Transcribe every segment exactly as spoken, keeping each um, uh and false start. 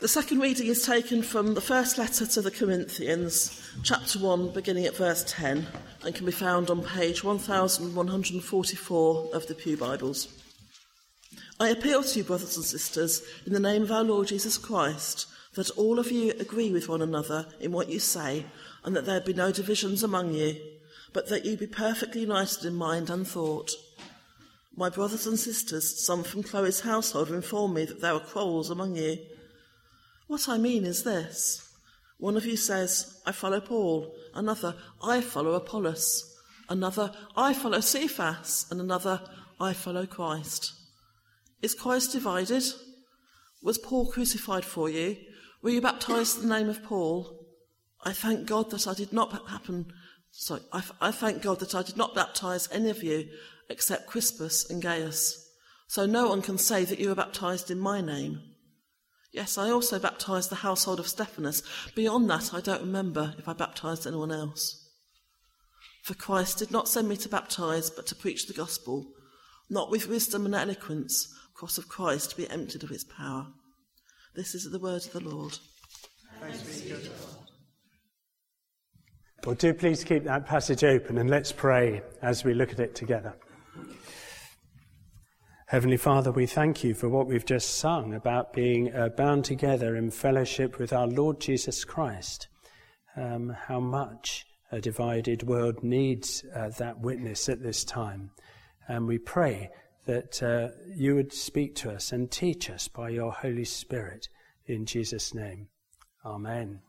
The second reading is taken from the first letter to the Corinthians, chapter one, beginning at verse ten, and can be found on page one thousand one hundred forty-four of the Pew Bibles. I appeal to you, brothers and sisters, in the name of our Lord Jesus Christ, that all of you agree with one another in what you say, and that there be no divisions among you, but that you be perfectly united in mind and thought. My brothers and sisters, some from Chloe's household, inform me that there are quarrels among you. What I mean is this. One of you says, I follow Paul. Another, I follow Apollos. Another, I follow Cephas. And another, I follow Christ. Is Christ divided? Was Paul crucified for you? Were you baptized in the name of Paul? I thank God that I did not happen. Sorry, I, I thank God that I did not baptize any of you except Crispus and Gaius. So no one can say that you were baptized in my name. Yes, I also baptized the household of Stephanas. Beyond that, I don't remember if I baptized anyone else. For Christ did not send me to baptize, but to preach the gospel, not with wisdom and eloquence, the cross of Christ to be emptied of its power. This is the word of the Lord. Thanks be to God. Well, do please keep that passage open and let's pray as we look at it together. Heavenly Father, we thank you for what we've just sung about being uh, bound together in fellowship with our Lord Jesus Christ. Um, how much a divided world needs uh, that witness at this time. And we pray that uh, you would speak to us and teach us by your Holy Spirit. In Jesus' name, Amen.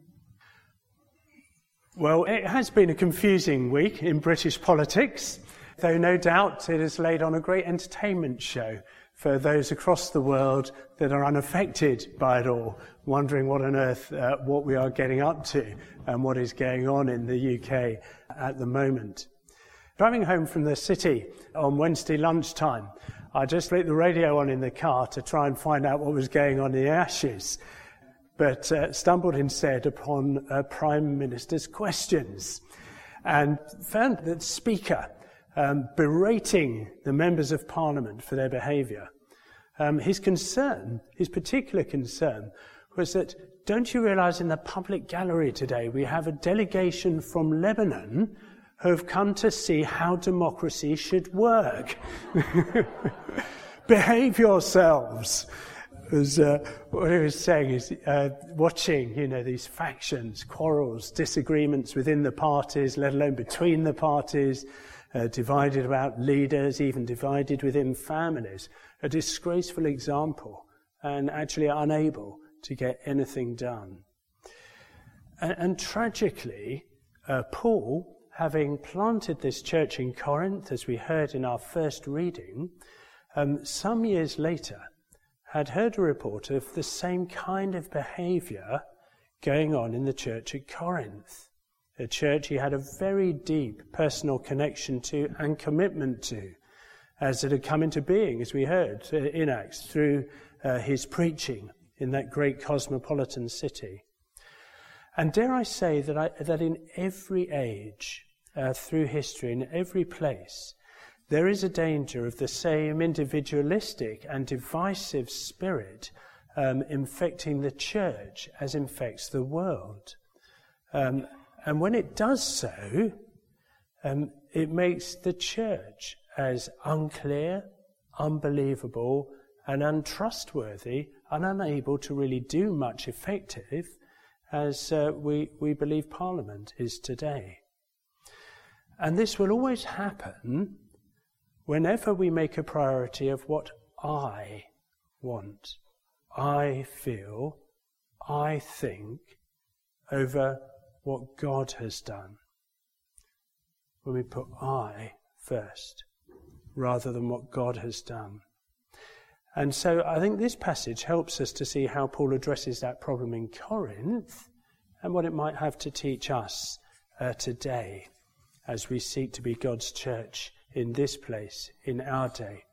Well, it has been a confusing week in British politics, though no doubt it has laid on a great entertainment show for those across the world that are unaffected by it all, wondering what on earth, uh, what we are getting up to and what is going on in the U K at the moment. Driving home from the city on Wednesday lunchtime, I just lit the radio on in the car to try and find out what was going on in the Ashes, but uh, stumbled instead upon uh, Prime Minister's questions and found that the Speaker Um, berating the members of Parliament for their behaviour. Um, his concern, his particular concern, was that, don't you realise in the public gallery today we have a delegation from Lebanon who have come to see how democracy should work? Behave yourselves. As, uh, what he was saying is, uh, watching, you know, these factions, quarrels, disagreements within the parties, let alone between the parties, Uh, divided about leaders, even divided within families, a disgraceful example, and actually unable to get anything done. And, and tragically, uh, Paul, having planted this church in Corinth, as we heard in our first reading, um, some years later, had heard a report of the same kind of behaviour going on in the church at Corinth. A church he had a very deep personal connection to and commitment to, as it had come into being, as we heard in Acts, through uh, his preaching in that great cosmopolitan city. And dare I say that, I, that in every age, uh, through history, in every place, there is a danger of the same individualistic and divisive spirit um, infecting the church as infects the world. Um, And when it does so, um, it makes the church as unclear, unbelievable, and untrustworthy, and unable to really do much effective as uh, we, we believe Parliament is today. And this will always happen whenever we make a priority of what I want, I feel, I think, over what God has done, when we put I first rather than what God has done. And so I think this passage helps us to see how Paul addresses that problem in Corinth and what it might have to teach us uh, today as we seek to be God's church in this place, in our day.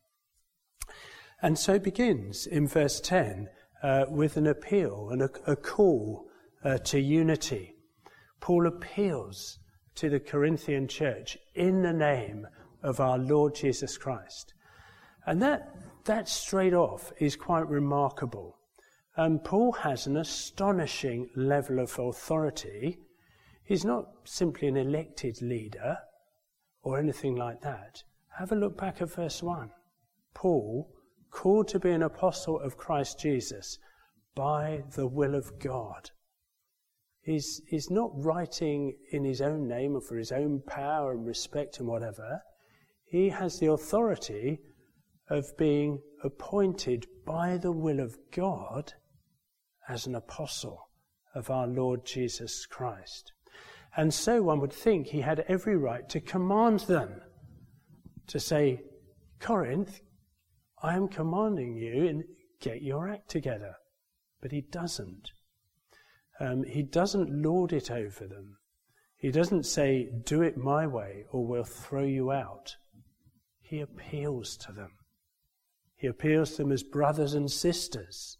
And so it begins in verse ten uh, with an appeal and a, a call uh, to unity. Paul appeals to the Corinthian church in the name of our Lord Jesus Christ. And that, that straight off is quite remarkable. And Paul has an astonishing level of authority. He's not simply an elected leader or anything like that. Have a look back at verse one. Paul, called to be an apostle of Christ Jesus by the will of God. He's, he's not writing in his own name or for his own power and respect and whatever. He has the authority of being appointed by the will of God as an apostle of our Lord Jesus Christ. And so one would think he had every right to command them, to say, Corinth, I am commanding you, and get your act together. But he doesn't. Um, he doesn't lord it over them. He doesn't say, do it my way or we'll throw you out. He appeals to them. He appeals to them as brothers and sisters,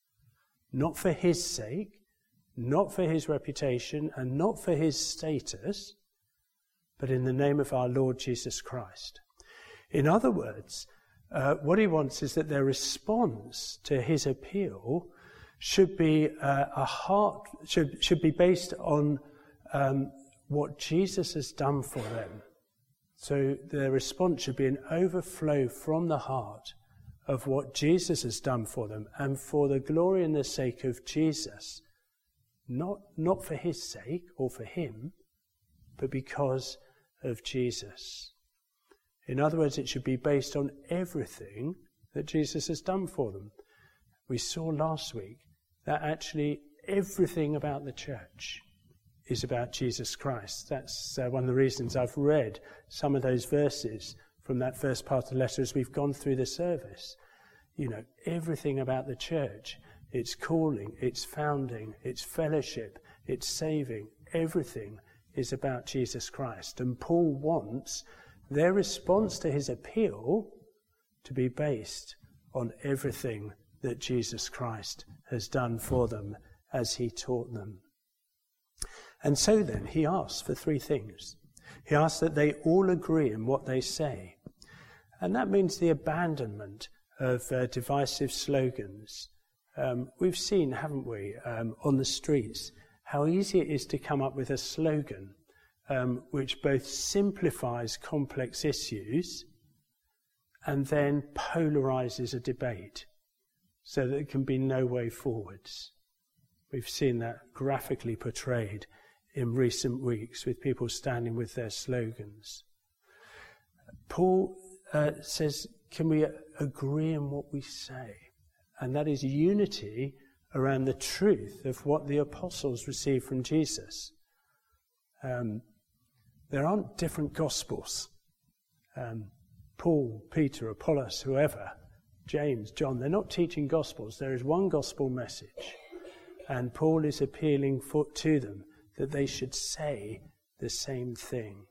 not for his sake, not for his reputation, and not for his status, but in the name of our Lord Jesus Christ. In other words, uh, what he wants is that their response to his appeal should be uh, a heart, should, should be based on um, what Jesus has done for them. So their response should be an overflow from the heart of what Jesus has done for them, and for the glory and the sake of Jesus. Not, not for his sake or for him, but because of Jesus. In other words, it should be based on everything that Jesus has done for them. We saw last week that actually everything about the church is about Jesus Christ. That's uh, one of the reasons I've read some of those verses from that first part of the letter as we've gone through the service. You know, everything about the church, its calling, its founding, its fellowship, its saving, everything is about Jesus Christ. And Paul wants their response to his appeal to be based on everything that Jesus Christ has done for them as he taught them. And so then he asks for three things. He asks that they all agree in what they say. And that means the abandonment of uh, divisive slogans. Um, we've seen, haven't we, um, on the streets, how easy it is to come up with a slogan um, which both simplifies complex issues and then polarizes a debate so that there can be no way forwards. We've seen that graphically portrayed in recent weeks with people standing with their slogans. Paul uh, says, can we agree on what we say? And that is unity around the truth of what the apostles received from Jesus. Um, there aren't different gospels. Um, Paul, Peter, Apollos, whoever, James, John, they're not teaching gospels. There is one gospel message. And Paul is appealing for, to them that they should say the same thing.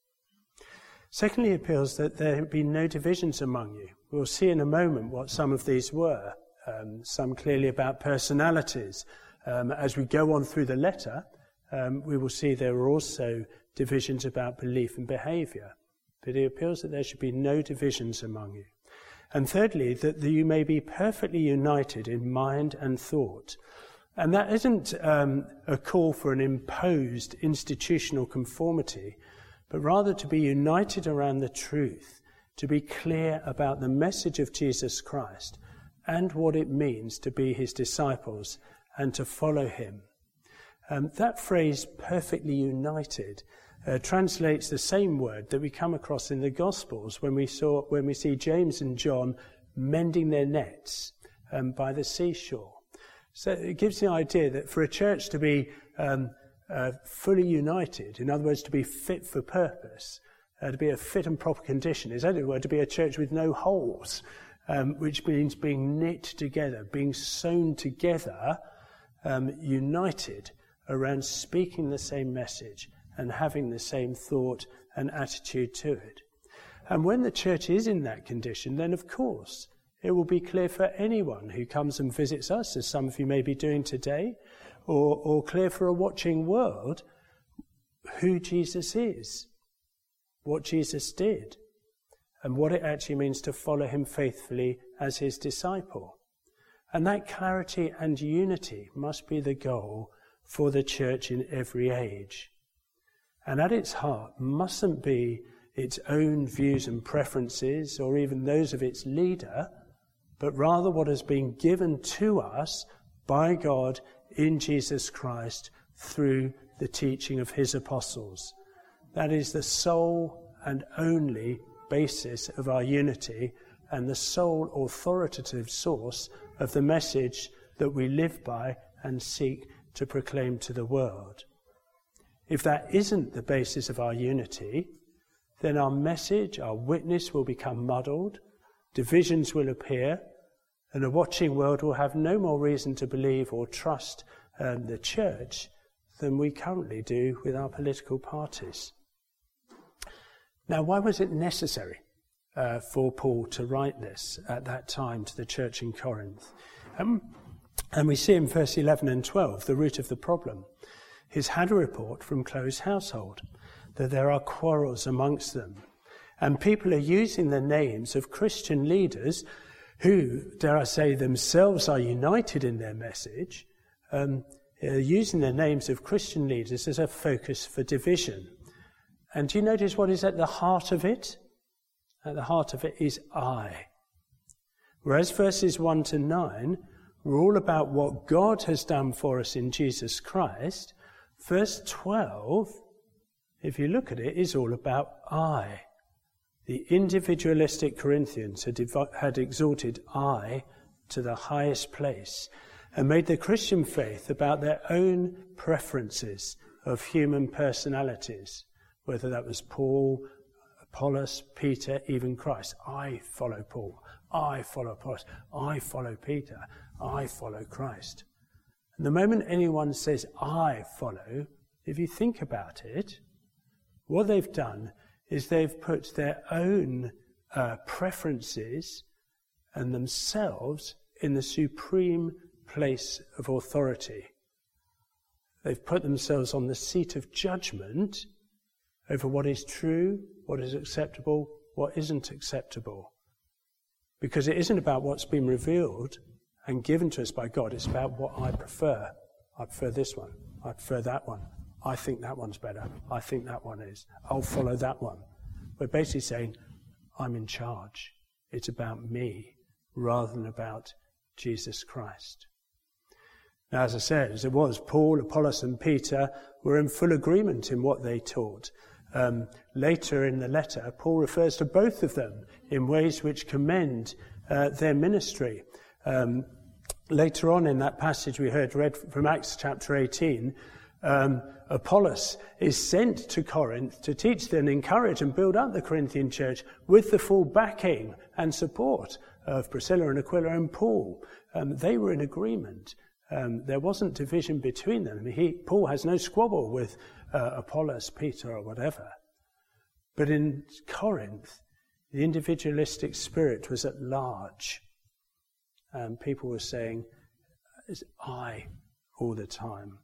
Secondly, he appeals that there be no divisions among you. We'll see in a moment what some of these were. Um, some clearly about personalities. Um, as we go on through the letter, um, we will see there are also divisions about belief and behaviour. But he appeals that there should be no divisions among you. And thirdly, that you may be perfectly united in mind and thought. And that isn't um, a call for an imposed institutional conformity, but rather to be united around the truth, to be clear about the message of Jesus Christ and what it means to be his disciples and to follow him. Um, that phrase, perfectly united, uh, translates the same word that we come across in the Gospels when we saw when we see James and John mending their nets um, by the seashore. So it gives the idea that for a church to be um, uh, fully united, in other words, to be fit for purpose, uh, to be a fit and proper condition, is only a word to be a church with no holes, um, which means being knit together, being sewn together, um, united around speaking the same message and having the same thought and attitude to it. And when the church is in that condition, then of course it will be clear for anyone who comes and visits us, as some of you may be doing today, or, or clear for a watching world, who Jesus is, what Jesus did, and what it actually means to follow him faithfully as his disciple. And that clarity and unity must be the goal for the church in every age. And at its heart mustn't be its own views and preferences or even those of its leader, but rather what has been given to us by God in Jesus Christ through the teaching of his apostles. That is the sole and only basis of our unity and the sole authoritative source of the message that we live by and seek to proclaim to the world. If that isn't the basis of our unity, then our message, our witness will become muddled, divisions will appear, and a watching world will have no more reason to believe or trust um, the church than we currently do with our political parties. Now, why was it necessary uh, for Paul to write this at that time to the church in Corinth? Um, and we see in verse eleven and twelve the root of the problem. He's had a report from Chloe's household that there are quarrels amongst them, and people are using the names of Christian leaders who, dare I say, themselves are united in their message, um, are using the names of Christian leaders as a focus for division. And do you notice what is at the heart of it? At the heart of it is I. Whereas verses one to nine were all about what God has done for us in Jesus Christ, verse twelve, if you look at it, is all about I. The individualistic Corinthians had, ev- had exalted I to the highest place and made the Christian faith about their own preferences of human personalities, whether that was Paul, Apollos, Peter, even Christ. I follow Paul. I follow Apollos. I follow Peter. I follow Christ. And the moment anyone says, I follow, if you think about it, what they've done is they've put their own uh, preferences and themselves in the supreme place of authority. They've put themselves on the seat of judgment over what is true, what is acceptable, what isn't acceptable. Because it isn't about what's been revealed and given to us by God, it's about what I prefer. I prefer this one. I prefer that one. I think that one's better. I think that one is. I'll follow that one. We're basically saying, I'm in charge. It's about me rather than about Jesus Christ. Now, as I said, as it was, Paul, Apollos and Peter were in full agreement in what they taught. Um, later in the letter, Paul refers to both of them in ways which commend uh, their ministry. Um, later on in that passage we heard read from Acts chapter eighteen, um, Apollos is sent to Corinth to teach and encourage and build up the Corinthian church with the full backing and support of Priscilla and Aquila and Paul. Um, they were in agreement. Um, there wasn't division between them. I mean, he, Paul has no squabble with uh, Apollos, Peter, or whatever. But in Corinth, the individualistic spirit was at large. And people were saying, it's I all the time.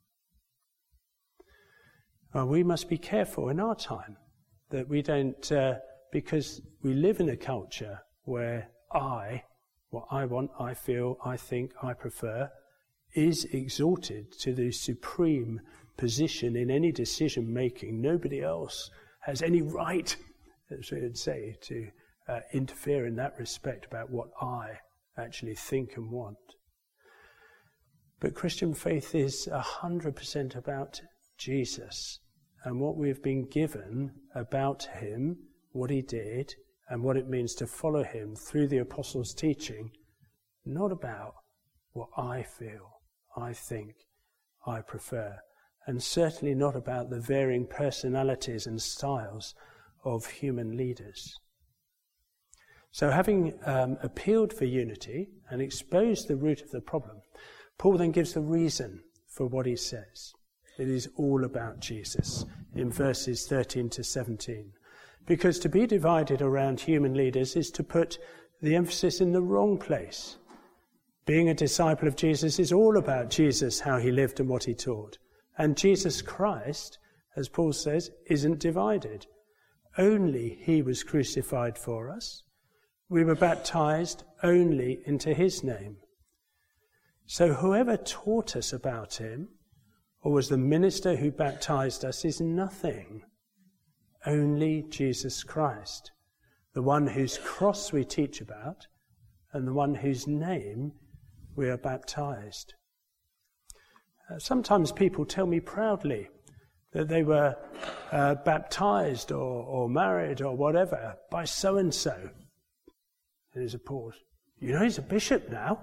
Well, we must be careful in our time that we don't, uh, because we live in a culture where I, what I want, I feel, I think, I prefer, is exalted to the supreme position in any decision making. Nobody else has any right, as we would say, to uh, interfere in that respect about what I actually think and want. But Christian faith is one hundred percent about Jesus and what we've been given about him, what he did, and what it means to follow him through the apostles' teaching, not about what I feel, I think, I prefer, and certainly not about the varying personalities and styles of human leaders. So having um, appealed for unity and exposed the root of the problem, Paul then gives the reason for what he says. It is all about Jesus in verses thirteen to seventeen. Because to be divided around human leaders is to put the emphasis in the wrong place. Being a disciple of Jesus is all about Jesus, how he lived and what he taught. And Jesus Christ, as Paul says, isn't divided. Only he was crucified for us. We were baptized only into his name. So whoever taught us about him, or was the minister who baptized us, is nothing. Only Jesus Christ, the one whose cross we teach about, and the one whose name we are baptized. Uh, sometimes people tell me proudly that they were uh, baptized or, or married or whatever by so-and-so. There's a pause. You know, he's a bishop now.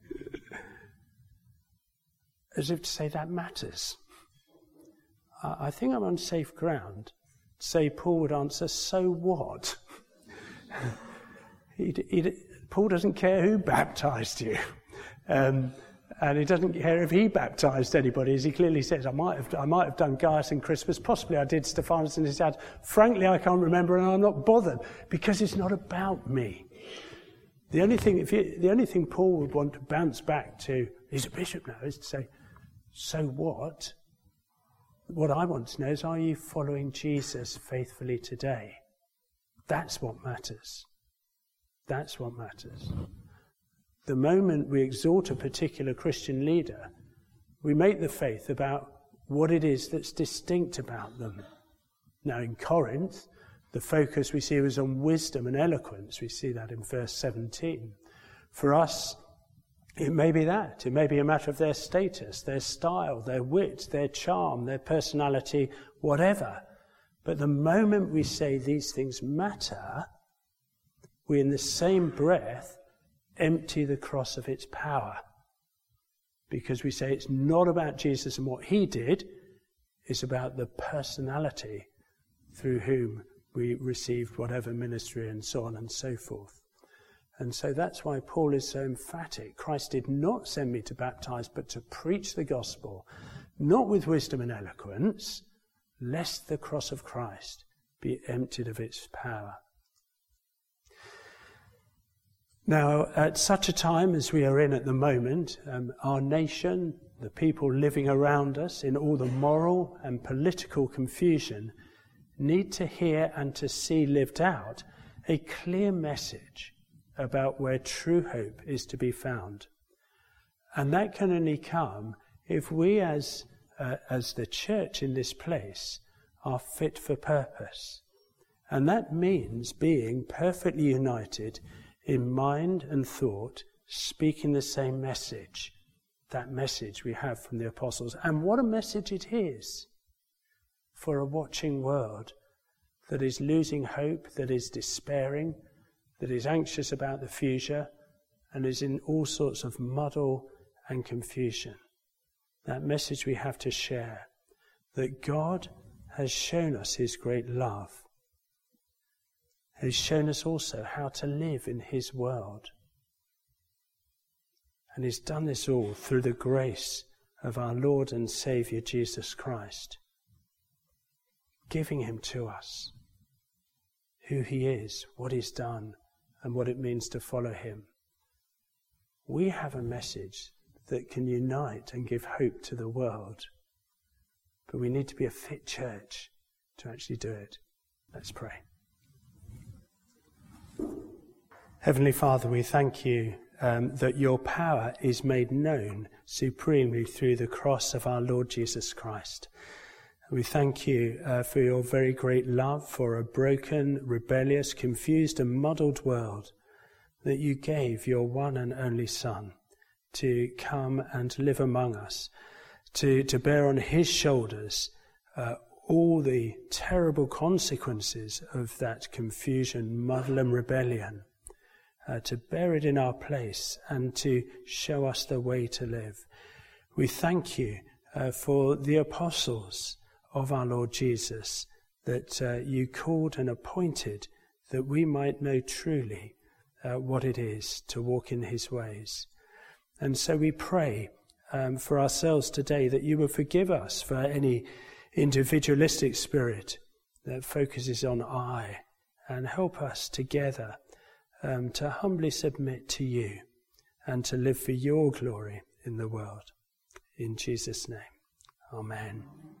As if to say that matters. Uh, I think I'm on safe ground to say Paul would answer, so what? he, he, Paul doesn't care who baptized you. Um, and he doesn't care if he baptized anybody, as he clearly says, I might have I might have done Gaius and Crispus, possibly I did Stephanus and his dad. Frankly, I can't remember, and I'm not bothered, because it's not about me. The only thing, if you, the only thing Paul would want to bounce back to, he's a bishop now, is to say, so what? What I want to know is, are you following Jesus faithfully today? That's what matters. That's what matters. The moment we exhort a particular Christian leader, we make the faith about what it is that's distinct about them. Now in Corinth, the focus we see was on wisdom and eloquence. We see that in verse seventeen. For us, it may be that. It may be a matter of their status, their style, their wit, their charm, their personality, whatever. But the moment we say these things matter, we in the same breath empty the cross of its power. Because we say it's not about Jesus and what he did, it's about the personality through whom we received whatever ministry and so on and so forth. And so that's why Paul is so emphatic. Christ did not send me to baptize, but to preach the gospel, not with wisdom and eloquence, lest the cross of Christ be emptied of its power. Now, at such a time as we are in at the moment, um, our nation, the people living around us in all the moral and political confusion, need to hear and to see lived out a clear message about where true hope is to be found. And that can only come if we as, uh, as the church in this place are fit for purpose. And that means being perfectly united in mind and thought, speaking the same message, that message we have from the apostles. And what a message it is for a watching world that is losing hope, that is despairing, that is anxious about the future, and is in all sorts of muddle and confusion. That message we have to share, that God has shown us his great love. He's shown us also how to live in his world. And he's done this all through the grace of our Lord and Saviour Jesus Christ, giving him to us, who he is, what he's done, and what it means to follow him. We have a message that can unite and give hope to the world, but we need to be a fit church to actually do it. Let's pray. Heavenly Father, we thank you um, that your power is made known supremely through the cross of our Lord Jesus Christ. We thank you uh, for your very great love for a broken, rebellious, confused and muddled world, that you gave your one and only Son to come and live among us, to, to bear on his shoulders uh, all the terrible consequences of that confusion, muddle and rebellion, uh, to bear it in our place and to show us the way to live. We thank you uh, for the apostles of our Lord Jesus, that uh, you called and appointed that we might know truly uh, what it is to walk in his ways. And so we pray um, for ourselves today that you will forgive us for any individualistic spirit that focuses on I, and help us together um, to humbly submit to you and to live for your glory in the world. In Jesus' name, amen.